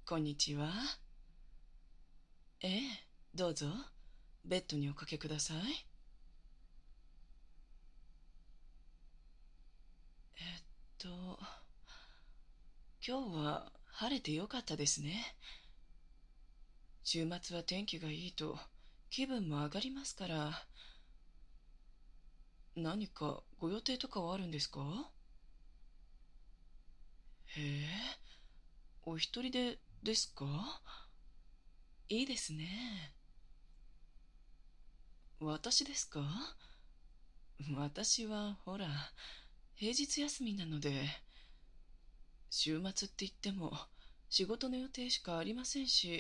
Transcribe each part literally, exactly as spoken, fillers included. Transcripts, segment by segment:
こんにちは。ええ、どうぞ。ベッドにおかけください。えっと、今日は晴れてよかったですね。週末は天気がいいと気分も上がりますから、何かご予定とかはあるんですか？へえ、お一人でですか？いいですね。私ですか？私はほら、平日休みなので、週末って言っても仕事の予定しかありませんし、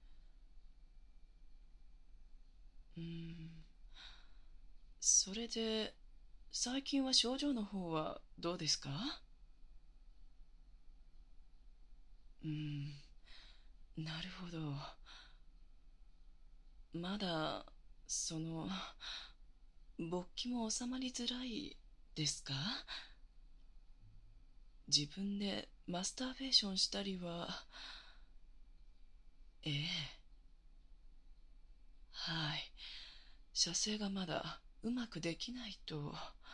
うーん、それで、最近は症状の方はどうですか？うーん、なるほど。まだ、その、勃起も収まりづらいですか？自分でマスターベーションしたりは、ええ、はい。射精がまだうまくできないと、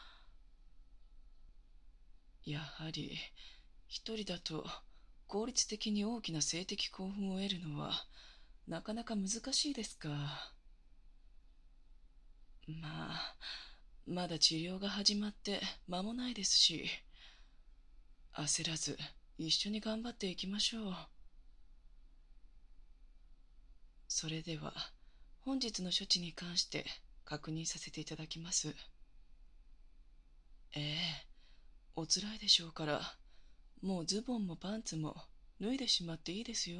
やはり、一人だと効率的に大きな性的興奮を得るのは、なかなか難しいですか。まあ、まだ治療が始まって間もないですし、焦らず一緒に頑張っていきましょう。それでは、本日の処置に関して確認させていただきます。ええ、おつらいでしょうから、もうズボンもパンツも脱いでしまっていいですよ。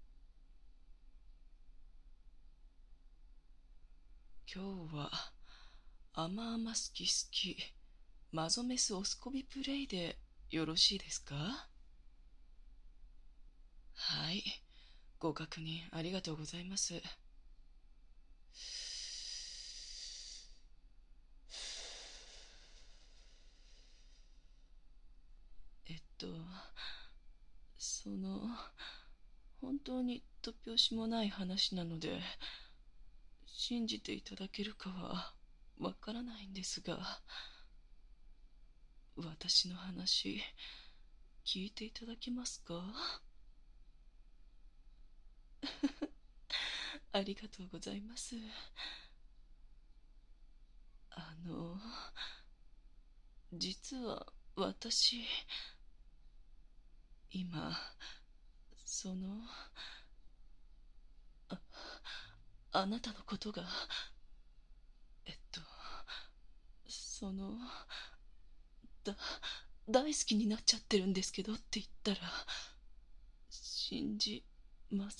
今日は、あまあますきすき、マゾメスオスコビプレイでよろしいですか？はい。ご確認ありがとうございます。えっと、その、本当に突拍子もない話なので、信じていただけるかはわからないんですが、私の話、聞いていただけますか？ありがとうございます。あの、実は私、今、その、あ、あなたのことが、えっと、その、だ、大好きになっちゃってるんですけどって言ったら、信じます？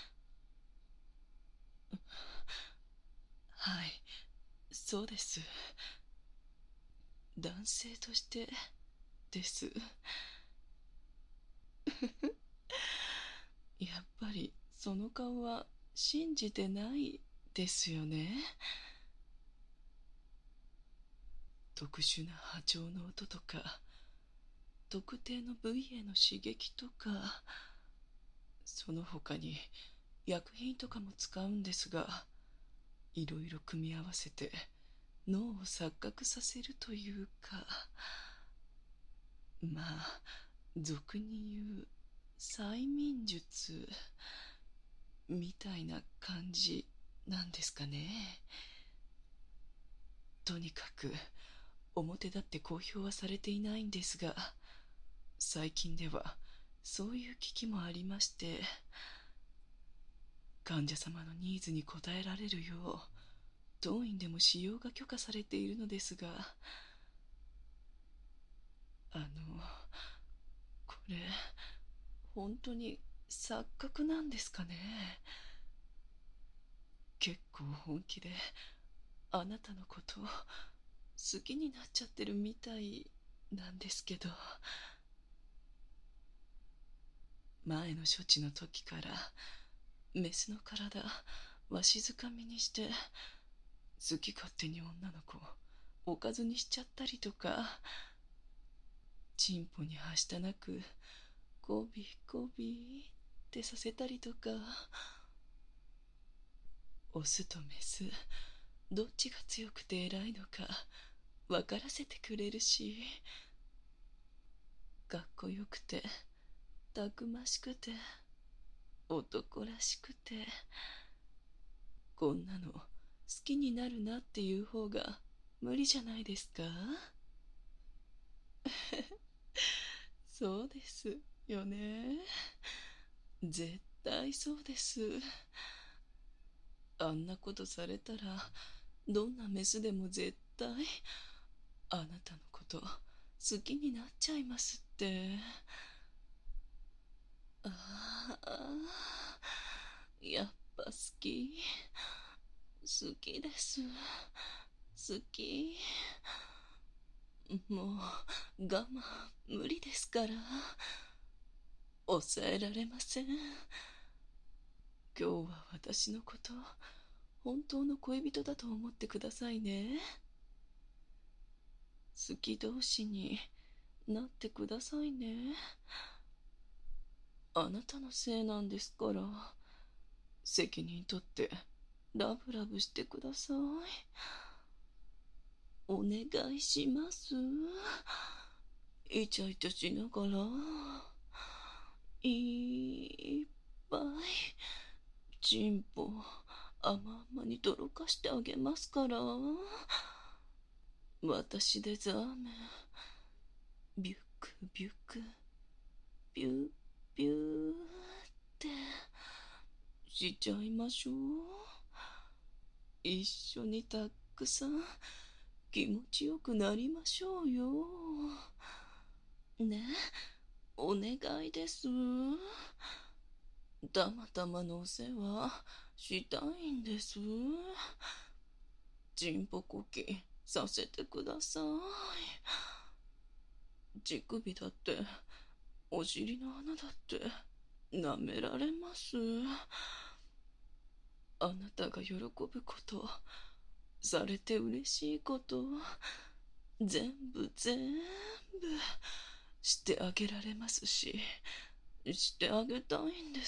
はい、そうです。男性としてです。やっぱりその顔は信じてないですよね。特殊な波長の音とか、特定の部位への刺激とか、その他に薬品とかも使うんですが、いろいろ組み合わせて脳を錯覚させるというか、まあ俗に言う催眠術みたいな感じなんですかね。とにかく表立って公表はされていないんですが、最近ではそういう機器もありまして、患者様のニーズに応えられるよう当院でも使用が許可されているのですが、あのこれ本当に錯覚なんですかね。結構本気であなたのことを好きになっちゃってるみたいなんですけど、前の処置の時からメスの体わしづかみにして好き勝手に女の子をおかずにしちゃったりとか、チンポにはしたなく「こびこび」 ってさせたりとか、オスとメスどっちが強くて偉いのか分からせてくれるし、かっこよくてたくましくて男らしくて、こんなの好きになるなっていう方が無理じゃないですか？そうですよね。絶対そうです。あんなことされたらどんなメスでも絶対あなたのこと好きになっちゃいますって。ああ、やっぱ好き、好きです。好き。もう我慢無理ですから。抑えられません。今日は私のこと本当の恋人だと思ってくださいね。好き同士になってくださいね。あなたのせいなんですから、責任取ってラブラブしてください。お願いします。イチャイチャしながらいっぱいチンポ甘々にどろかしてあげますから。私でザーメンビュックビュックビュッビューってしちゃいましょう。一緒にたくさん気持ちよくなりましょうよ。ね、お願いです。たまたまのお世話したいんです。ちんぽこきさせてください。乳首だってお尻の穴だって舐められます。あなたが喜ぶこと、されて嬉しいこと、全部全部してあげられますし、してあげたいんです。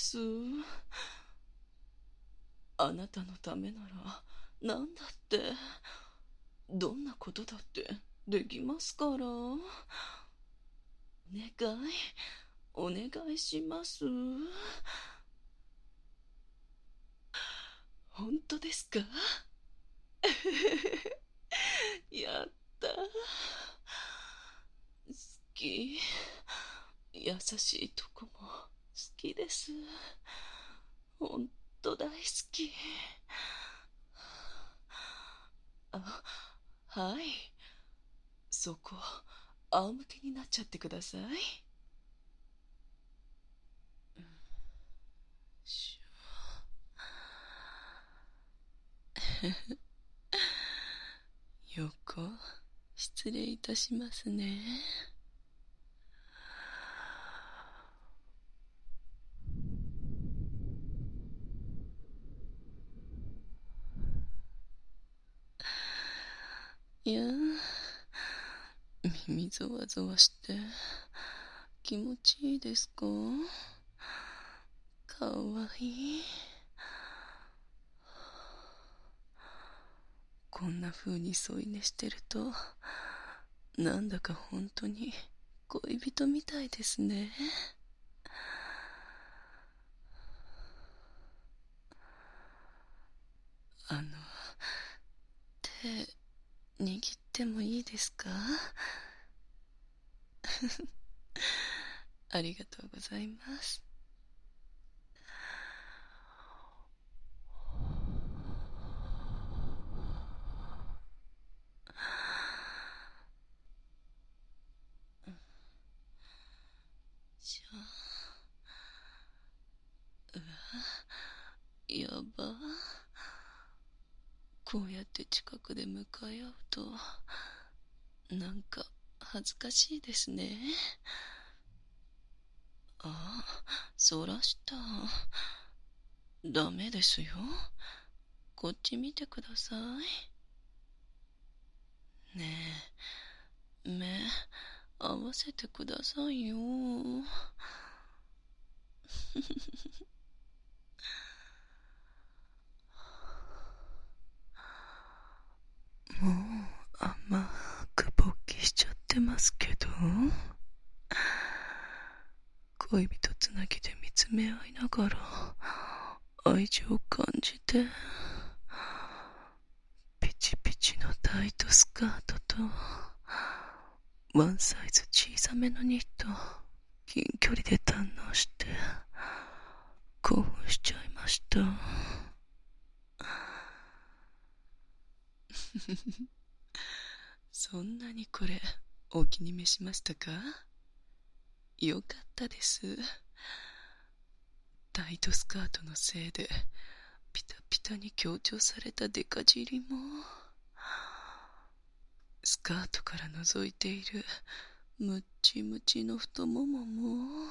あなたのためなら何だってどんなことだってできますから。お願いお願いします。本当ですか？やった。好き。優しいとこも好きです。ほんと大好き。あ、はい。そこ仰向けになっちゃってください。しょ横失礼いたしますね。いや耳ゾワゾワして気持ちいいですか？かわいい。こんな風に添い寝してるとなんだか本当に恋人みたいですね。あの手握ってもいいですか？ありがとうございます。しゃうわ、やば。こうやって近くで向かい合うとなんか恥ずかしいですね。あ、そらした。ダメですよ。こっち見てください。ねえ、目合わせてくださいよ。 もう甘く勃起しちゃってますけど、恋人つなぎで見つめ合いながら愛情を感じて、ピチピチのタイトスカートとワンサイズ小さめのニット、近距離で堪能して興奮しちゃいました。そんなにこれお気に召しましたか？よかったです。タイトスカートのせいでピタピタに強調されたデカ尻も、スカートから覗いているムッチムチの太ももも、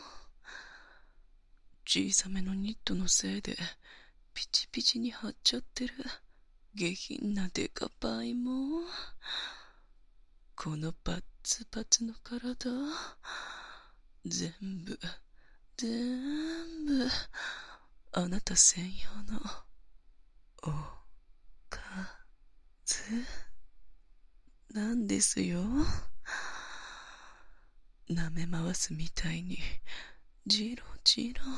小さめのニットのせいでピチピチに張っちゃってる下品なデカパイも、このパッツパツの体全部全部あなた専用のおかずなんですよ。舐め回すみたいにジロジロ、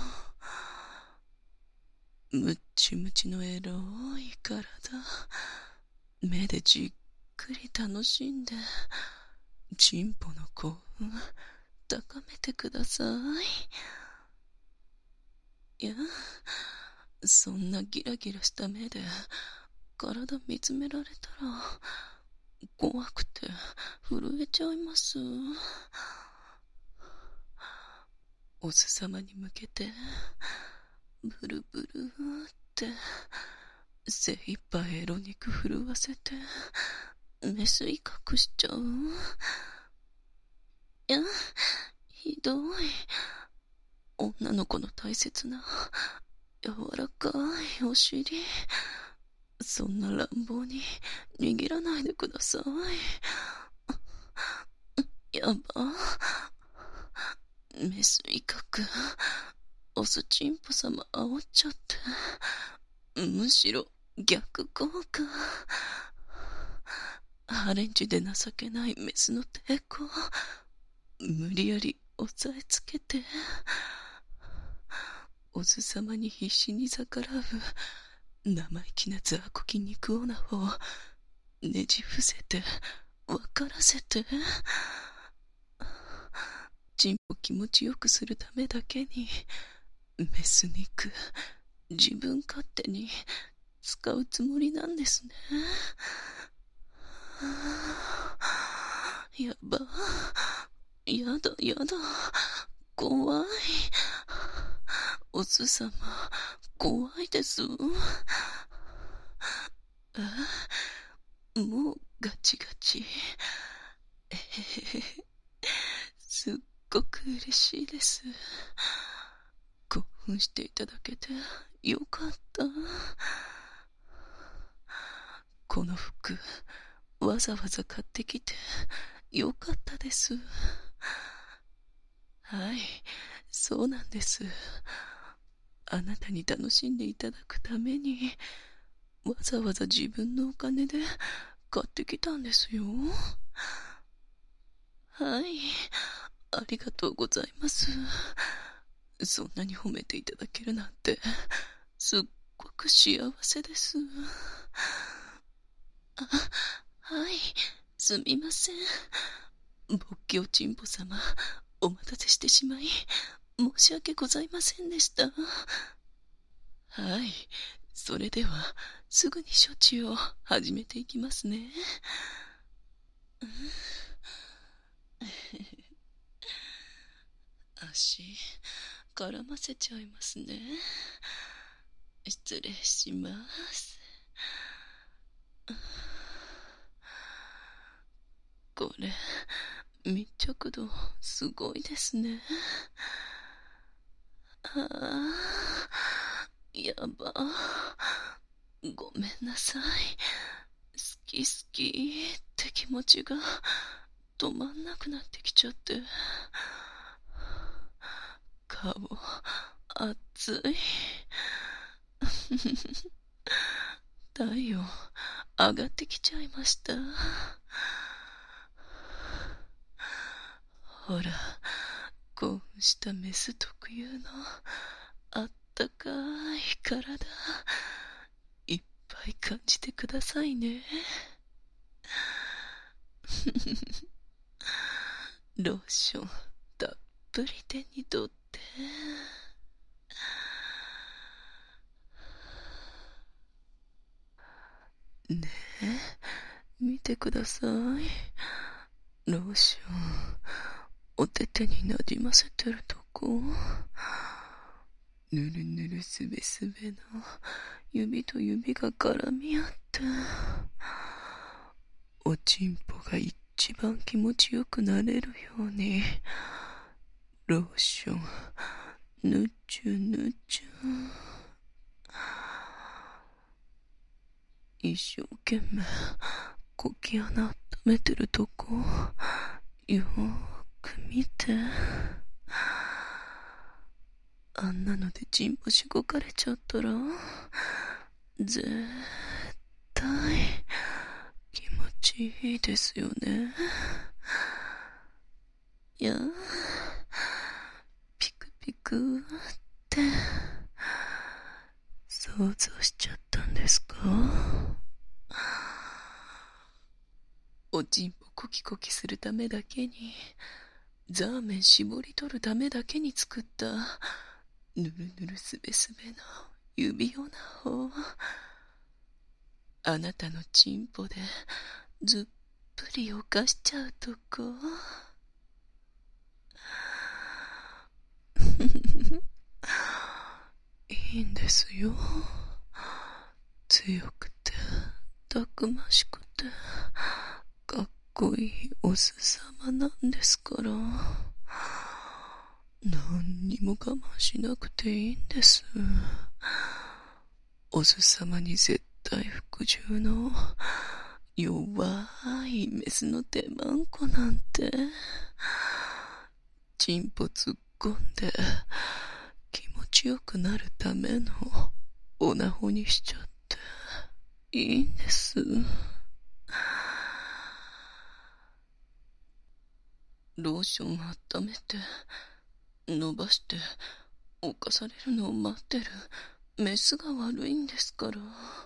ムッチムチのエロい体目でじっくり楽しんで、チンポの興奮高めてください。いや、そんなギラギラした目で体見つめられたら怖くて震えちゃいます。オス様に向けてブルブルって精一杯エロ肉震わせてメス威嚇しちゃう。いや、ひどい。女の子の大切な柔らかいお尻、そんな乱暴に握らないでください。やば、メス威嚇、オスチンポ様煽っちゃって、むしろ逆効果。ハレンチで情けないメスの抵抗、無理やり押さえつけて、オス様に必死に逆らう生意気な雑魚筋肉オナホをねじ伏せて分からせて、チンポ気持ちよくするためだけにメス肉自分勝手に使うつもりなんですね。やば、やだやだ、怖い。オス様怖いです。あ、もうガチガチ。えへへ、すっごく嬉しいです。興奮していただけてよかった。この服わざわざ買ってきてよかったです。はい、そうなんです。あなたに楽しんでいただくためにわざわざ自分のお金で買ってきたんですよ。はい、ありがとうございます。そんなに褒めていただけるなんてすっごく幸せです。あ、はい、すみません。勃起おちんぽ様、お待たせしてしまい申し訳ございませんでした。はい、それではすぐに処置を始めていきますね。足絡ませちゃいますね。失礼します。これ密着度すごいですね。ああ、やば、ごめんなさい。好き好きって気持ちが止まんなくなってきちゃって、顔暑い。体温上がってきちゃいました。ほら、興奮したメス特有のあったかい体、いっぱい感じてくださいね。ローションたっぷり手に取って。ねえ、見てください。ローション、お手手になじませてるとこ。ぬるぬるすべすべの指と指が絡み合って、おちんぽが一番気持ちよくなれるように、ローション、ぬちゅぬちゅ。一生懸命小気穴温めてるとこ、よーく見て。あんなのでチンポしごかれちゃったら、絶対気持ちいいですよね。いや、ピクピクって想像しちゃったんですか？おちんぽコキコキするためだけに、ザーメン絞り取るためだけに作ったぬるぬるすべすべの指用な方、あなたのチンポでずっぷり犯しちゃうとこ。いいんですよ。強くてたくましくてかっこいいオス様なんですから。何にも我慢しなくていいんです。オス様に絶対服従の弱いメスの手マンコなんて、チンポ突っ込んで気持ちよくなるためのオナホにしちゃっていいんです。ローション温めて伸ばして犯されるのを待ってるメスが悪いんですから。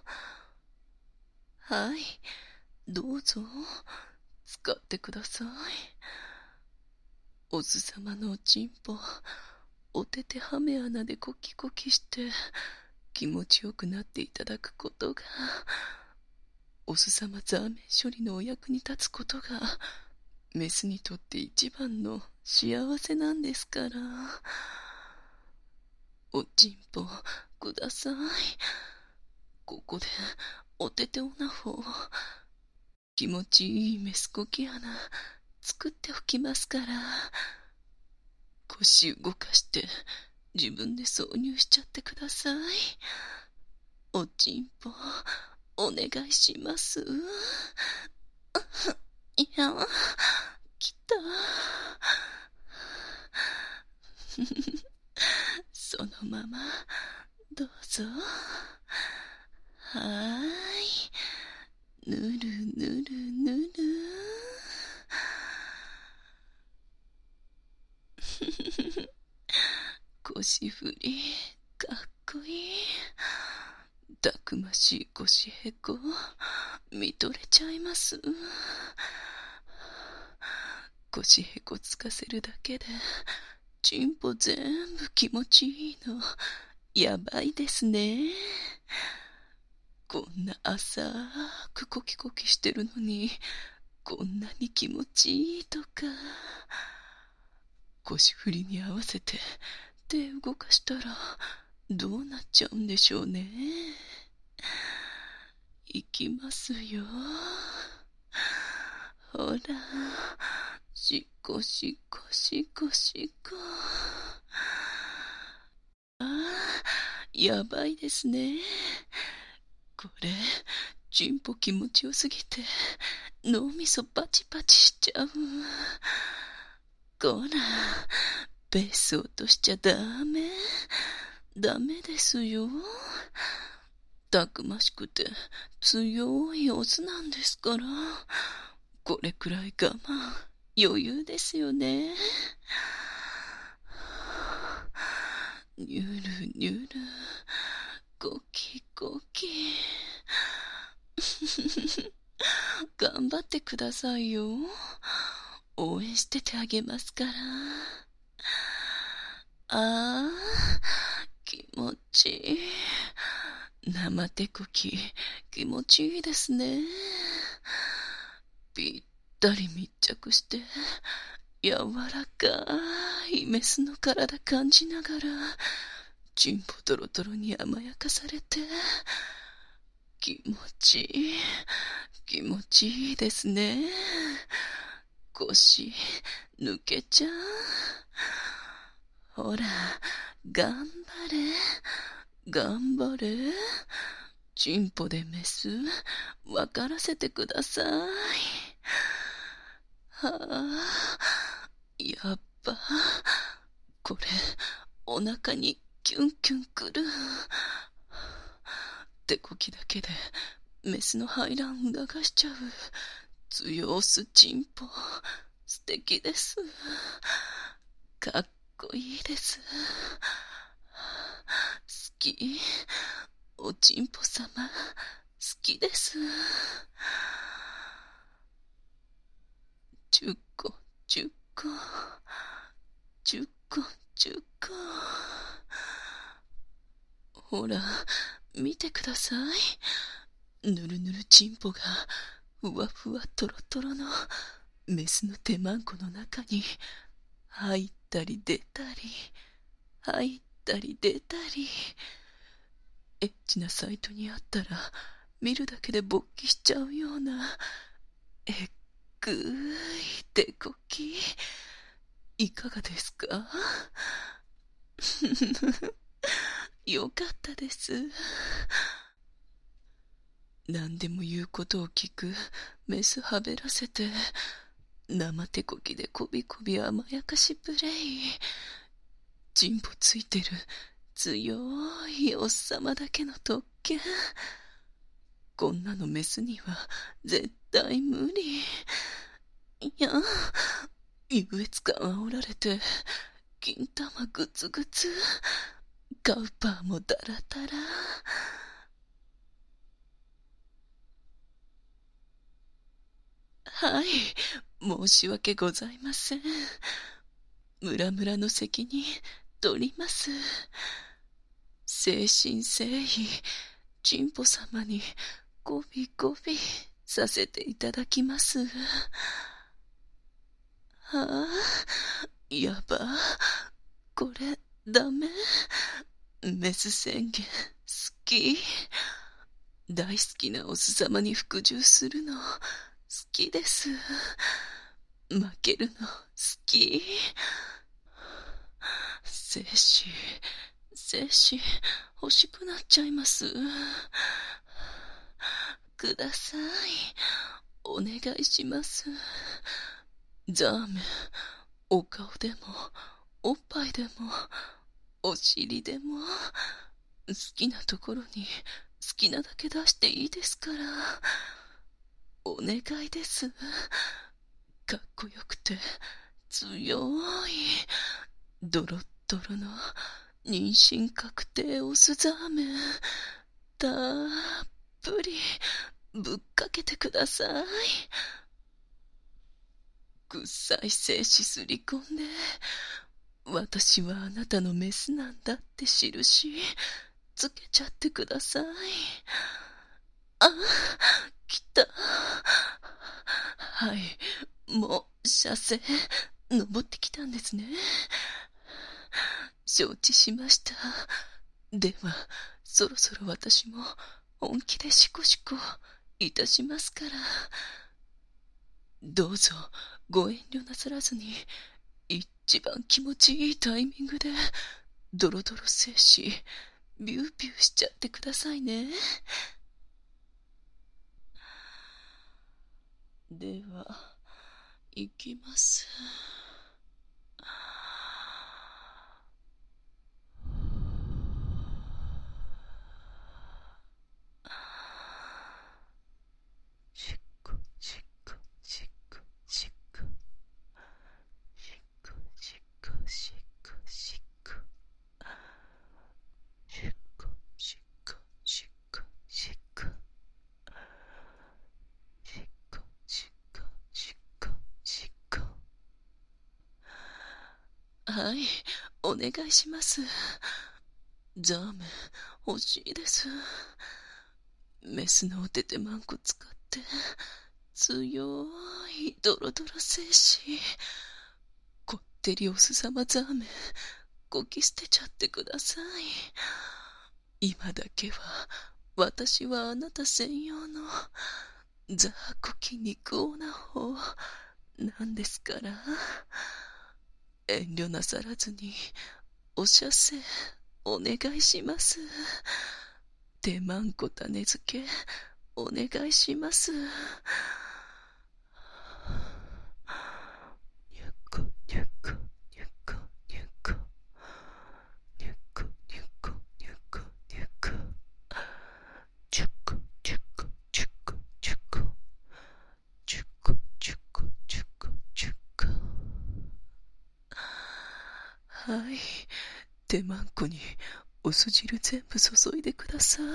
はい、どうぞ使ってください。オス様のおちんぽ、お手手はめ穴でコキコキして気持ちよくなっていただくことが、オス様ザーメン処理のお役に立つことがメスにとって一番の幸せなんですから。おちんぽください。ここでお手手オナホ、気持ちいいメスコキ穴作っておきますから。腰動かして自分で挿入しちゃってください。おちんぽお願いします。いや、来た。そのままどうぞ。はーい、ぬるぬるぬる。腰振りかっこいい。たくましい腰へこ見とれちゃいます。腰へこつかせるだけでチンポ全部気持ちいいの。やばいですね。こんな浅くコキコキしてるのにこんなに気持ちいいとか。腰振りに合わせて手動かしたらどうなっちゃうんでしょうね。いきますよ。ほら、しこしこしこしこ。ああ、やばいですね。これチンポ気持ちよすぎて脳みそパチパチしちゃう。こら、ペース落としちゃダメ。 ダメですよ。たくましくて強いオスなんですから。これくらい我慢余裕ですよね。ニュルニュル、ゴキゴキ。頑張ってくださいよ。応援しててあげますから。ああ、気持ちいい。生手こき、気持ちいいですね。ぴったり密着して、柔らかいメスの体感じながら、チンポトロトロに甘やかされて、気持ちいい、気持ちいいですね。腰、抜けちゃう。ほら、頑張れ、頑張れ。チンポでメス、わからせてください。はあ、やっぱ、これ、お腹にキュンキュンくる。手こきだけで、メスの排卵促しちゃう。強オスチンポ、素敵です。かっこいいです。好き。おちんぽさま、好きです。じゅっこ、じゅっこ、じゅっこ、じゅっこ。ほら、見てください。ぬるぬるちんぽが、ふわふわとろとろのメスの手まんこの中に入ったり出たり、入ったり出たり。エッチなサイトにあったら見るだけで勃起しちゃうようなえっぐーい手こき、いかがですか？よかったです。何でも言うことを聞くメスはべらせて、生手こきでこびこび甘やかしプレイ。チンポついてる強いおっさまだけの特権。こんなのメスには絶対無理。いや、優越感煽られて、金玉グツグツ、カウパーもダラダラ。はい、申し訳ございません。村々の責任取ります。誠心誠意、チンポ様にゴビゴビさせていただきます。はあ、やば、これダメ。メス宣言好き。大好きなオス様に服従するの好きです。負けるの好き。精子、精子欲しくなっちゃいます。ください。お願いします。ザーメン、お顔でも、おっぱいでも、お尻でも、好きなところに好きなだけ出していいですから。お願いです。かっこよくて強いドロッドロの妊娠確定オスザーメン、たっぷりぶっかけてください。臭い精子すり込んで、私はあなたのメスなんだって印つけちゃってください。あ、来た。はい、もう射精登ってきたんですね。承知しました。ではそろそろ私も本気でシコシコいたしますから、どうぞご遠慮なさらずに、一番気持ちいいタイミングでドロドロ精子ビュービューしちゃってくださいね。では行きます。 はい、お願いします。ザーメン欲しいです。メスのお手手マンコ使って強いドロドロ精子、こってりおすさまザーメンこき捨てちゃってください。今だけは私はあなた専用のザーコキ肉オナホなんですから、遠慮なさらずにお射精お願いします。手マンコ種付けお願いします。にゅこにゅこにゅこにゅこにゅこにゅこにゅこにゅこじゅっこじゅっこじゅっこじゅっこじゅっこじゅっこじゅっこじゅっこ。はい、手マンコにお酢汁全部注いでくださ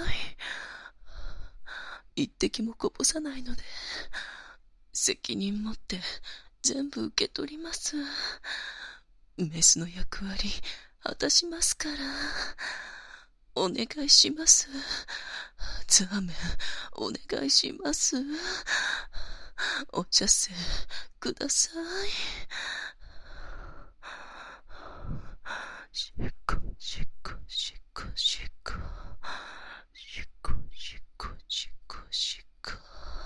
い。一滴もこぼさないので責任持って全部受け取ります。メスの役割果たしますからお願いします。ザーメンお願いします。お射精ください。しっこしっこしっこしっこしっこしっこしっこしっこ。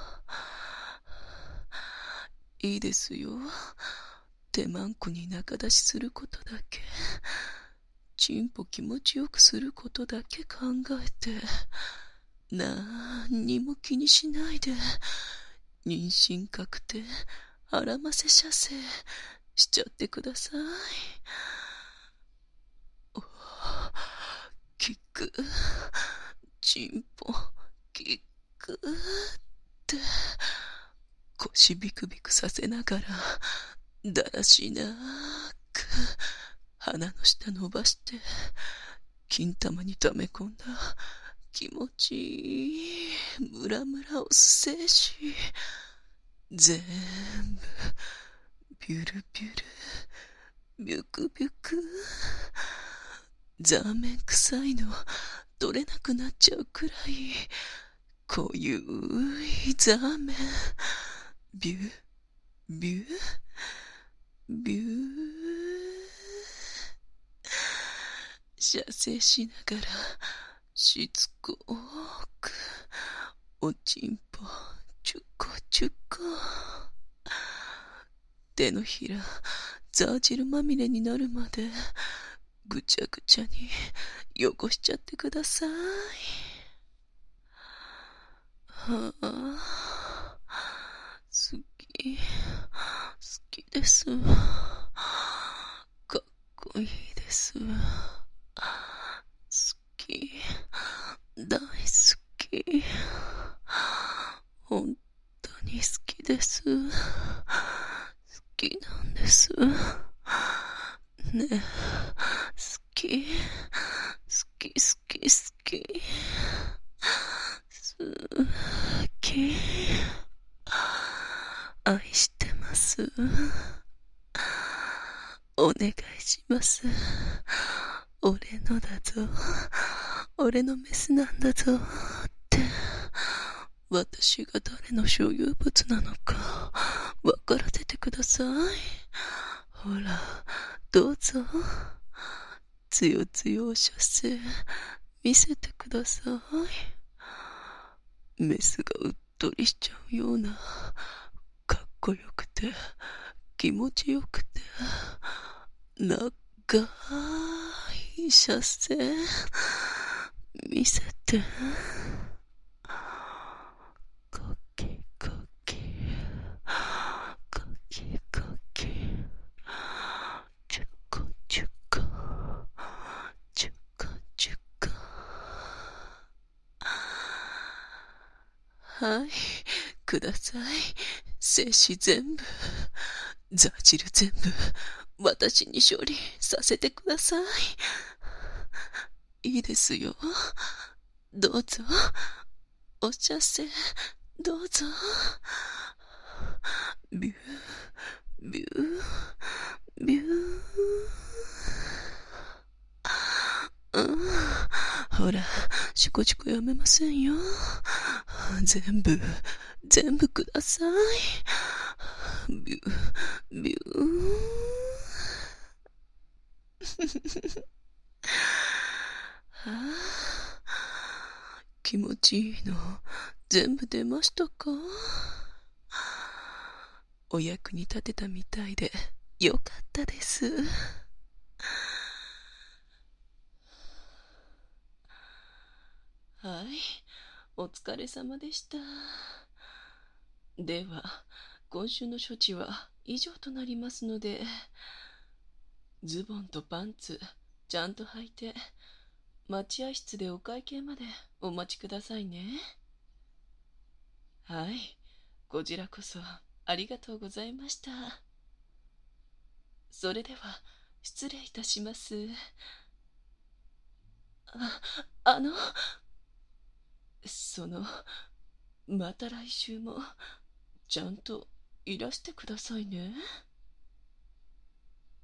いいですよ。手マンコに仲出しすることだけ、チンポ気持ちよくすることだけ考えて、なんにも気にしないで妊娠確定あらませ射精しちゃってください。おキックチンポキックって腰ビクビクさせながらだらしなく鼻の下伸ばして金玉に溜め込んだ気持ちいいムラムラおす精子全部ビュルビュルビュクビュク。ザーメン臭いの取れなくなっちゃうくらい濃ゆいザーメンビュビュビュ射精しながらしつこくおちんぽちゅこちゅこ。手のひらザー汁まみれになるまでぐちゃぐちゃに汚しちゃってください。はあ、好き好きです。かっこいいです。好き大好き本当に好きです。好きなんですね。好き好き好き好き好き愛してます。お願いします。俺のだぞ俺のメスなんだぞって私が誰の所有物なのか分からせてください。ほらどうぞつよつよ射精見せてください。メスがうっとりしちゃうようなかっこよくて気持ちよくて長い射精見せて。コキコキコキコキチュコチュコチュコチュコ。はいください。精子全部ザ汁全部私に処理させてください。いいですよ。どうぞお射精どうぞ。ビュービュービュー。 ほら、シコシコやめませんよ。全部、全部ください。ビュー、ビュー。はあ、気持ちいいの、全部出ましたか？お役に立てたみたいで、よかったです。はい、お疲れ様でした。では、今週の処置は以上となりますので、ズボンとパンツ、ちゃんと履いて、待合室でお会計までお待ちくださいね。はい、こちらこそありがとうございました。それでは、失礼いたします。あ、あの、その、また来週も、ちゃんといらしてくださいね。